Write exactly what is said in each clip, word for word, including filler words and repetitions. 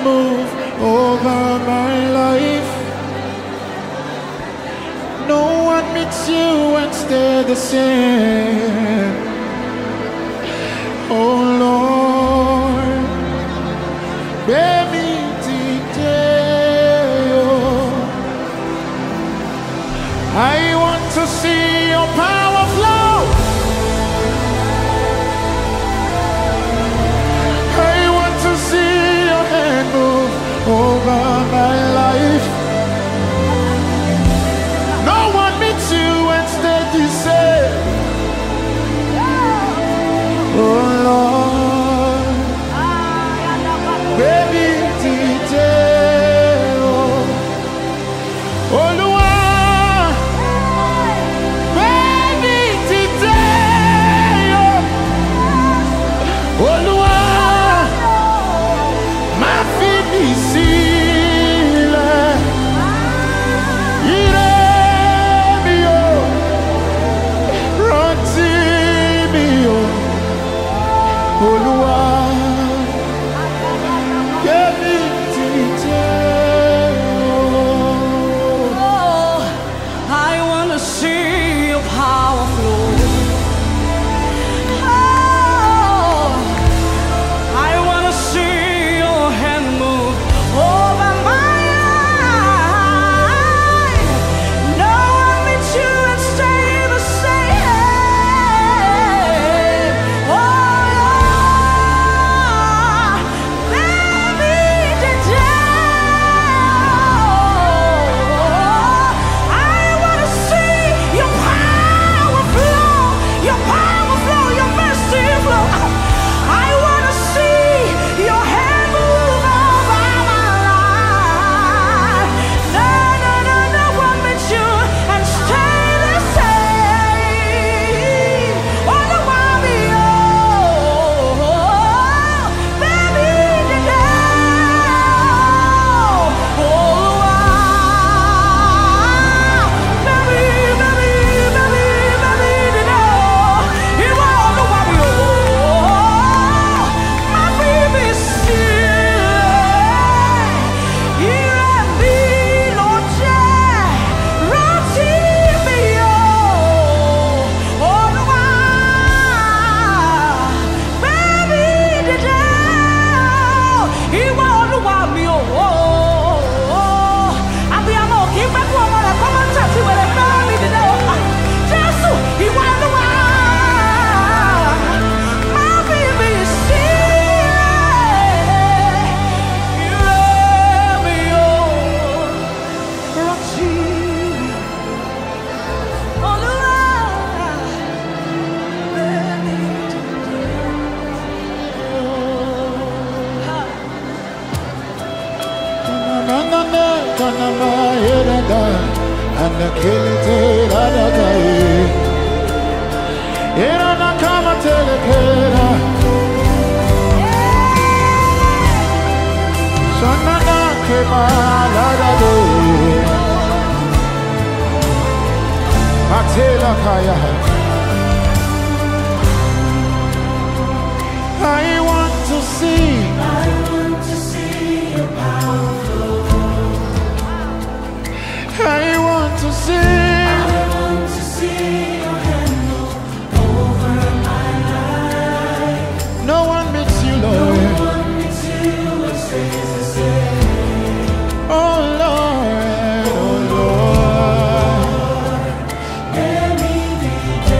move over my life. No one meets you and stay the same. Oh Lord, baby, today, oh, I want to see your power flow. I want to see your hand move over my life. No one meets you and stay the same. Oh Lord, baby, today, oh, oh Lord, baby, today, oh, oh Lord, my feet is sealed. Ire mi o, rántí mi o. Olúwa, kẹ́mi ti jẹ́ o. Oh, I want to see your power flow. Oh, I want to see your hand move over my life. No one meets you and stay the same. Oh, baby, today, I want to see your power flow, your power flow, your mercy flow. I want to see your hand move over my life. No, no, no, no one meets you and stay the same. Oh, the one be oh, baby, today, oh, baby, baby, baby, baby, today, you are the one be oh, my baby, still, you and me, Lord, yeah, rántí mi o, oh, the one, baby, today, you are the one be oh, abiyamọ kì í pẹ́ kú ọmọ rẹ̀ kọ́ máa ń tẹ̀sí wẹ̀rẹ̀ fẹ́ràn mi today, Jésù, you are the one, my baby, still, you love me o, rántí mi, oh, the one, baby, Kananana, kanama, ereda, anakilite, radagaye. Erana kama telekera. Sanana kema, radagaye. Atela kaya. I want to see. I want to see your power flow. I want to see. I want to see your hand move over my life. No one meets you, No Lord. one meets you and stays the same. Oh Lord, oh Lord. Let me be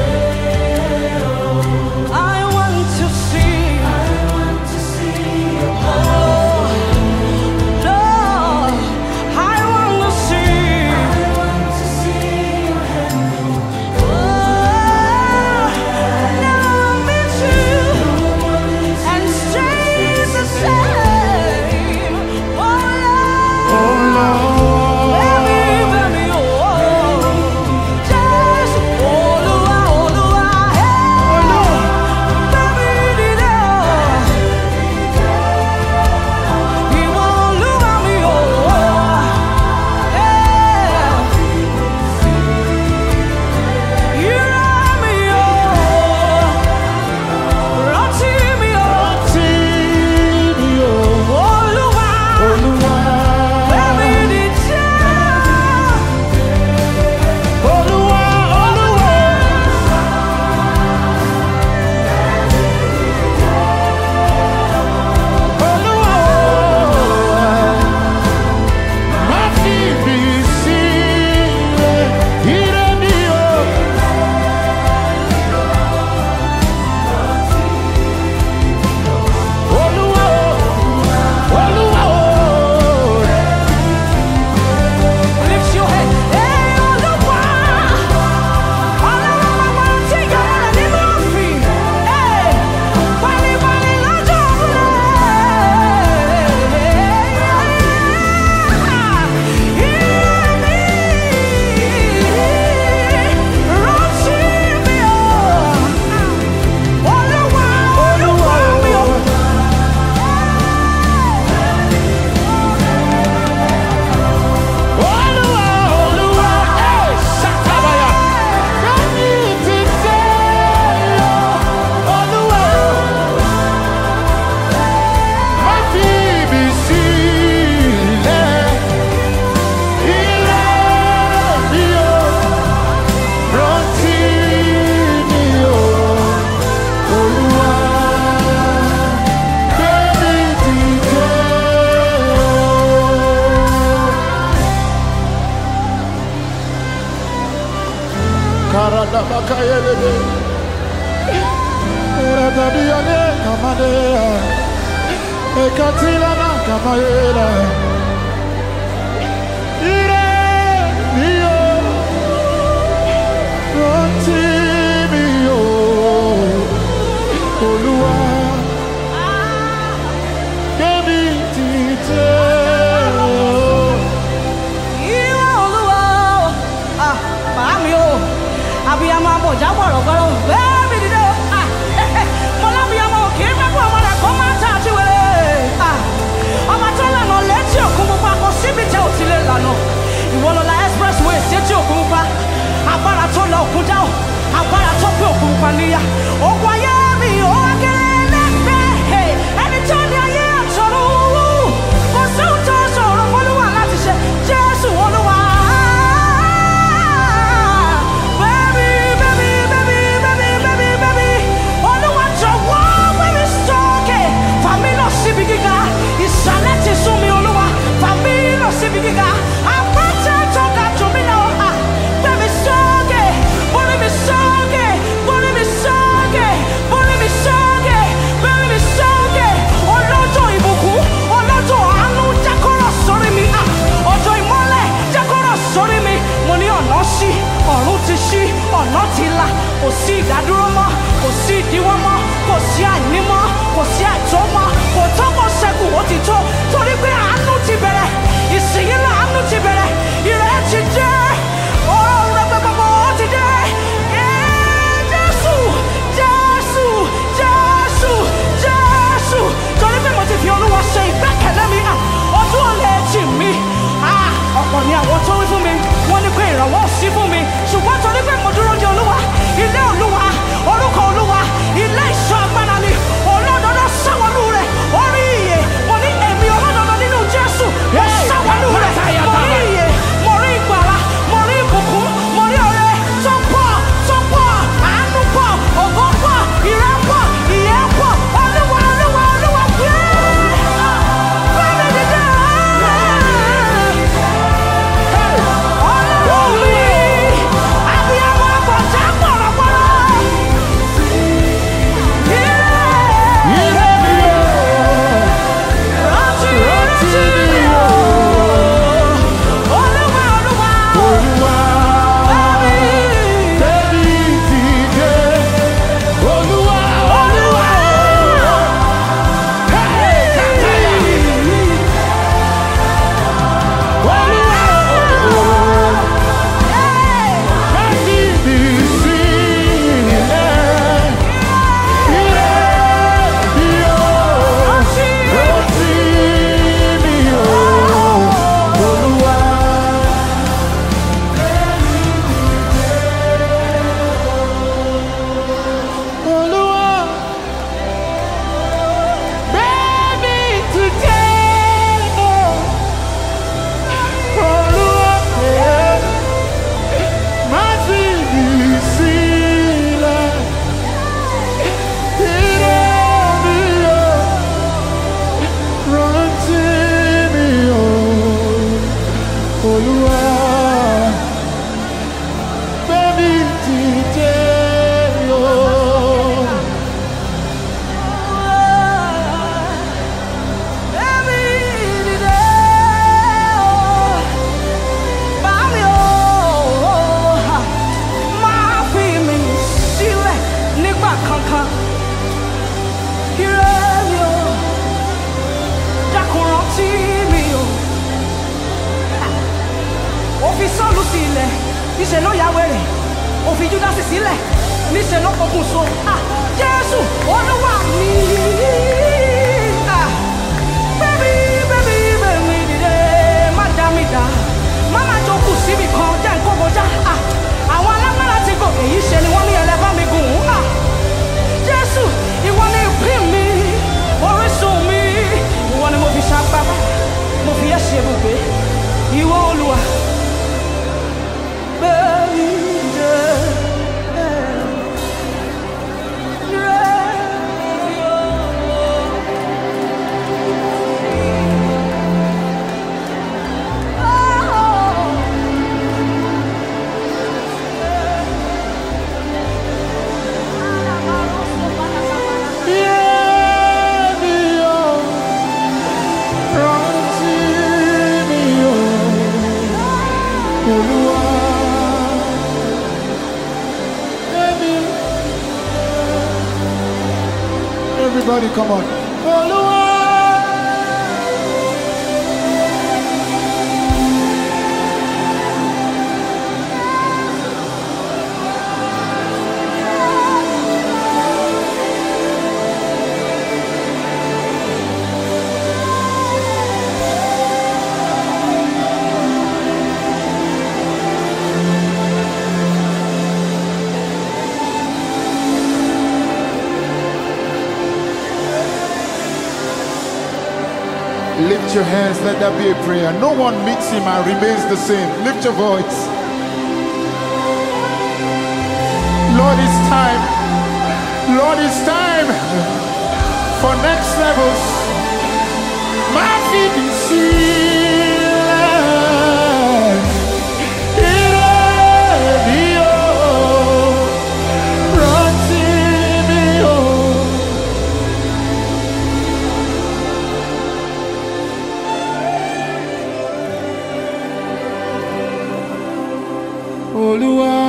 Kayelebe. Eratabiane Kamadea. Ekatila na Kamayela. Ire Mio. Rontimio. Olua. Kemi Tite. Abiyama mo jaboro goro baby dido ah mo la biyama o ke me ko mo na ko ma ta ti we ah o ma to la no le ti okun pupa ko sibi je o ti le lana iwo lo la expressway se ti okun pupa agbára tó la okun da o agbára tó pe okun pupa niya o kwa ye mi o akere le pe ẹni tó ní ayé àtọ̀run kò sí ohun tó ṣòro f'Olúwa láti ṣe Jésù Olúwa. Ọ̀nà ti là kò sí ìdádúró mọ́ kò sí ìdíwọ́ mọ́ kò sí àìní mọ́ kò sí àìtó mọ́ kò tó kò ṣẹ́kù ó ti tó torí pé àánú ti bẹ̀rẹ̀ ìsìnyí náà àánú ti bẹ̀rẹ̀ ìrẹ́ ti dé ọ̀rọ̀ rẹ̀ gbogbo ó ti dé Jésù Jésù Jésù Jésù torí pé mo ti fi Olúwa ṣe ìgbẹ́kẹ̀lé mi ọdún ọ̀lẹ́ jì mí ọ̀pọ̀ ni àwọn tó wí fún mi wọ́n ní pé ìrànwọ́ ò sí fún mi ṣùgbọ́n torí pé mo dúró de Olúwa ilé Olúwa orúkọ Olúwa ilé ìṣọ́ agbára ni olódodo sáwọnú rẹ̀ orí iye mo ní èmi olódodo nínú Jésù mo sáwọnú rẹ̀ mo rí iye mo rí ìgbàlà mo rí ìbùkún mo rí ọrẹ tó pọ̀ tó pọ̀ àánú pọ̀ ògo pọ̀ ìrẹ́ pọ̀ ìyẹ́ pọ̀ Olúwa Olúwa Olúwa gbé bẹ́ẹ̀ ni dídá. Níṣẹ́ ló yà wẹ̀rẹ̀, ó fi Júdásì sílẹ̀, níṣẹ́ ló pokùn so. Jésù Olúwa mi. Bẹ́ẹ̀ni bẹ́ẹ̀ni bẹ́ẹ̀ni dìde, má dá mi dá, má má jókòó síbi kan jẹ́ nǹkan kọjá. Àwọn alágbára ti gòkè yìí ṣe ni wọ́n ní ẹlẹ́bàá mi gùn. Jésù ìwọ ni ìpín mi, orísun mi, ìwọ ni mo fi ṣàgbábá, mo fi ẹ́ ṣe ibùgbé, ìwọ Olúwa. body, come on. Oluwa. Lift your hands, let that be a prayer. No one meets him and remains the same. Lift your voice. Lord, it's time. Lord, it's time for next levels. My feet in Oluwa.